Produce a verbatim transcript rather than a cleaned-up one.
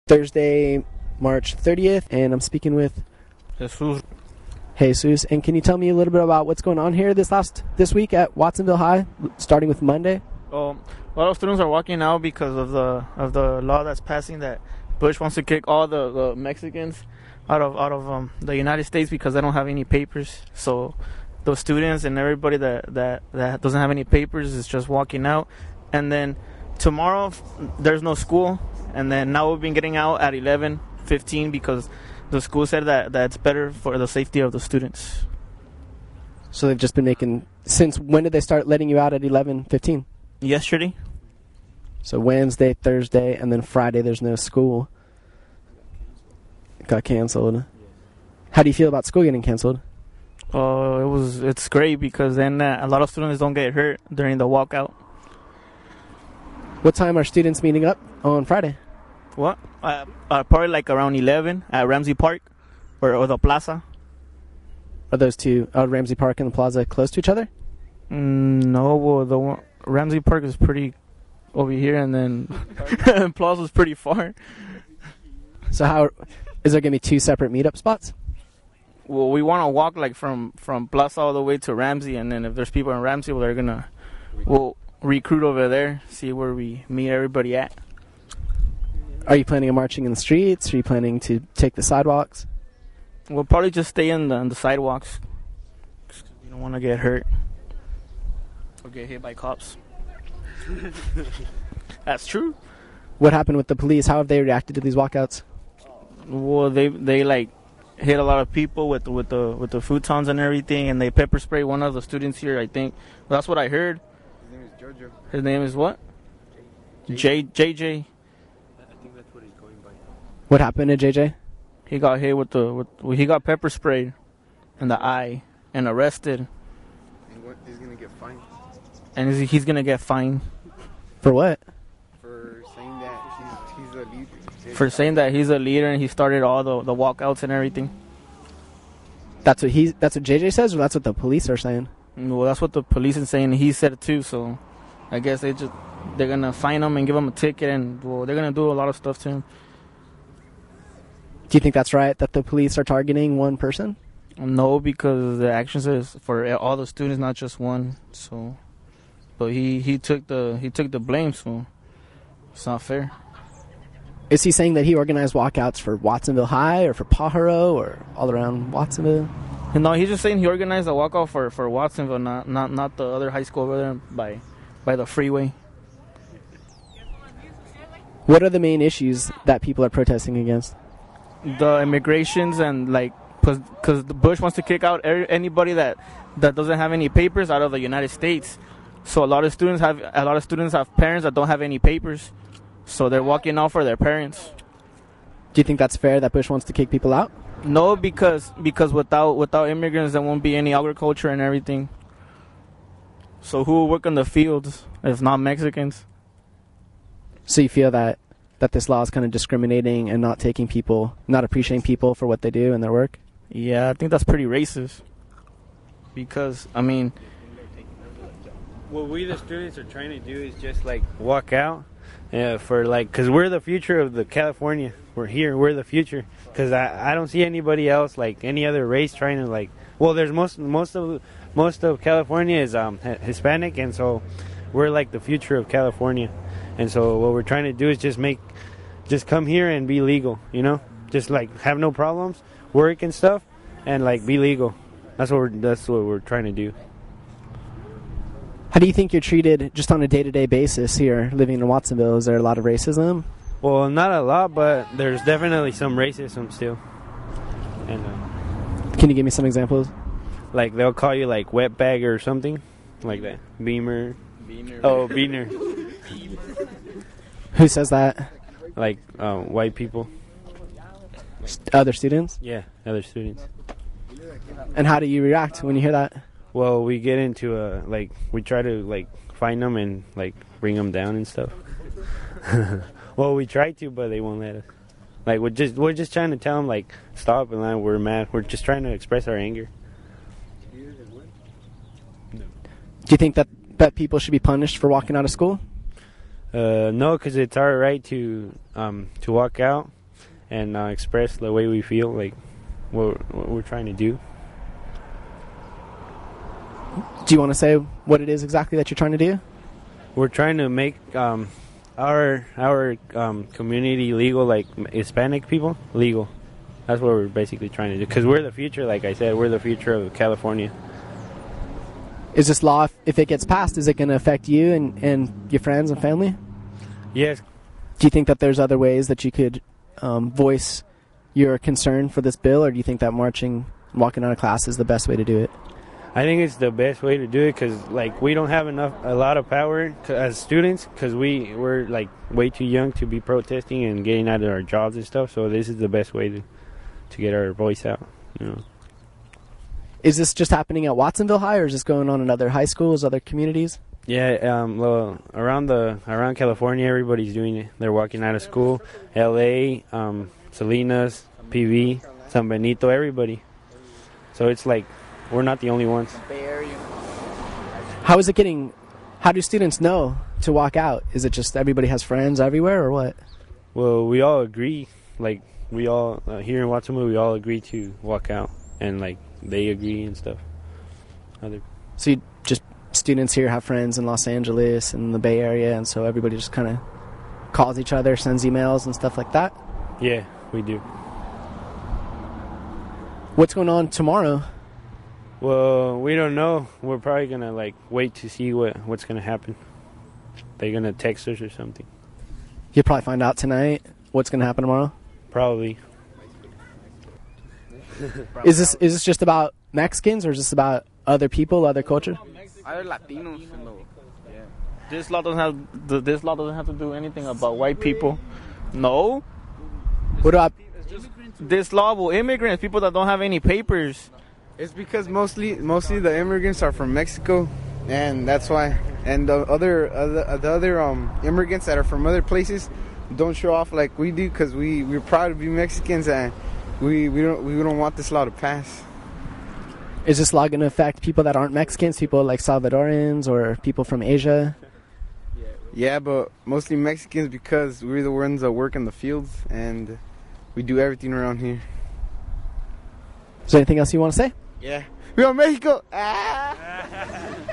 Thursday, March thirtieth, and I'm speaking with Jesus. Jesus. And can you tell me a little bit about what's going on here this last this week at Watsonville High, starting with Monday? Um, a lot of students are walking out because of the of the law that's passing that Bush wants to kick all the, the Mexicans out of out of um, the United States because they don't have any papers. So those students and everybody that, that, that doesn't have any papers is just walking out. And then tomorrow there's no school. And then now we've been getting out at eleven fifteen because the school said that that's better for the safety of the students. So they've just been making... Since when did they start letting you out at eleven fifteen? Yesterday. So Wednesday, Thursday, and then Friday there's no school. It got canceled. How do you feel about school getting canceled? Oh, uh, it was. It's great because then uh, a lot of students don't get hurt during the walkout. What time are students meeting up on Friday? What? Uh, uh, probably like around eleven at Ramsey Park or, or the plaza. Are those two, uh, Ramsey Park and the plaza, close to each other? Mm, no, well, the one, Ramsey Park is pretty over here, and then plaza's pretty far. So how is there going to be two separate meetup spots? Well, we want to walk like from, from Plaza all the way to Ramsey, and then if there's people in Ramsey, well, they're gonna we'll recruit over there, see where we meet everybody at. Are you planning on marching in the streets? Are you planning to take the sidewalks? We'll probably just stay in the, on the sidewalks. You don't want to get hurt or get hit by cops. That's true. What happened with the police? How have they reacted to these walkouts? Well, they they like hit a lot of people with the, with the with the futons and everything, and they pepper spray one of the students here. I think well, that's what I heard. His name is Jojo. His name is what? J J J. What happened to J J? He got hit with the with well, he got pepper sprayed in the eye and arrested. And what, he's gonna get fined. And he's, he's gonna get fined. For what? For saying that he's he's a leader. For saying that he's a leader and he started all the the walkouts and everything. That's what he. That's what J J says, or that's what the police are saying. Well, that's what the police is saying. He said it too. So, I guess they just they're gonna fine him and give him a ticket, and well, they're gonna do a lot of stuff to him. Do you think that's right that the police are targeting one person? No, because the action says for all the students, not just one. So, but he, he took the he took the blame. So, it's not fair. Is he saying that he organized walkouts for Watsonville High or for Pajaro or all around Watsonville? No, he's just saying he organized a walkout for, for Watsonville, not not not the other high school over there by by the freeway. What are the main issues that people are protesting against? The immigrations and like, because the Bush wants to kick out er- anybody that, that doesn't have any papers out of the United States. So a lot of students have a lot of students have parents that don't have any papers, so they're walking out for their parents. Do you think that's fair that Bush wants to kick people out? No, because because without without immigrants there won't be any agriculture and everything. So who will work in the fields if not Mexicans? So you feel that that this law is kind of discriminating and not taking people, not appreciating people for what they do and their work? Yeah, I think that's pretty racist. Because, I mean... What we the students are trying to do is just, like, walk out uh, for, like, because we're the future of the California. We're here. We're the future. Because I, I don't see anybody else, like, any other race trying to, like... Well, there's most most of most of California is um, Hispanic, and so we're, like, the future of California. And so what we're trying to do is just make, just come here and be legal, you know? Just like have no problems, work and stuff, and like be legal. That's what we're, that's what we're trying to do. How do you think you're treated just on a day-to-day basis here living in Watsonville? Is there a lot of racism? Well, not a lot, but there's definitely some racism still. And uh, Can you give me some examples? Like they'll call you like wetbag or something like that. Beamer. Beamer. Oh, Beaner. Who says that? Like uh, white people. St- other students? Yeah, other students. And how do you react when you hear that? Well, we get into a, like, we try to, like, find them and, like, bring them down and stuff. Well, we try to, but they won't let us. Like, we're just, we're just trying to tell them, like, stop, and like, we're mad. We're just trying to express our anger. Do you think that, that people should be punished for walking out of school? Uh, no, because it's our right to um, to walk out, and uh, express the way we feel, like what, what we're trying to do. Do you want to say what it is exactly that you're trying to do? We're trying to make um, our our um, community legal, like Hispanic people legal. That's what we're basically trying to do, because we're the future. Like I said, we're the future of California. Is this law, if, if it gets passed, is it going to affect you and, and your friends and family? Yes. Do you think that there's other ways that you could um, voice your concern for this bill, or do you think that marching, walking out of class is the best way to do it? I think it's the best way to do it, because like we don't have enough, a lot of power as students, because we we're like way too young to be protesting and getting out of our jobs and stuff. So this is the best way to to get our voice out. You know. Is this just happening at Watsonville High, or is this going on in other high schools, other communities? Yeah, um, well, around the around California, everybody's doing it. They're walking out of school. L A, um, Salinas, P V, San Benito, everybody. So it's like we're not the only ones. How is it getting? How do students know to walk out? Is it just everybody has friends everywhere, or what? Well, we all agree. Like we all uh, here in Watsonville, we all agree to walk out, and like they agree and stuff. Other. So you just students here have friends in Los Angeles and the Bay Area, and so everybody just kind of calls each other, sends emails and stuff like that? Yeah, we do. What's going on tomorrow? Well, we don't know. We're probably gonna like wait to see what what's gonna happen. They're gonna text us or something. You'll probably find out tonight what's going to happen tomorrow. Probably. Is this is this just about Mexicans, or is this about other people, other culture? Other Latinos. Yeah. This law doesn't have th- this law doesn't have to do anything about white people. No. What about This law will immigrants, people that don't have any papers. It's because mostly mostly the immigrants are from Mexico, and that's why. And the other, other the other um immigrants that are from other places don't show off like we do, because we we're proud to be Mexicans, and we we don't we don't want this law to pass. Is this law going to affect people that aren't Mexicans, people like Salvadorans or people from Asia? Yeah, but mostly Mexicans, because we're the ones that work in the fields and we do everything around here. Is there anything else you want to say? Yeah. We are Mexico! Ah!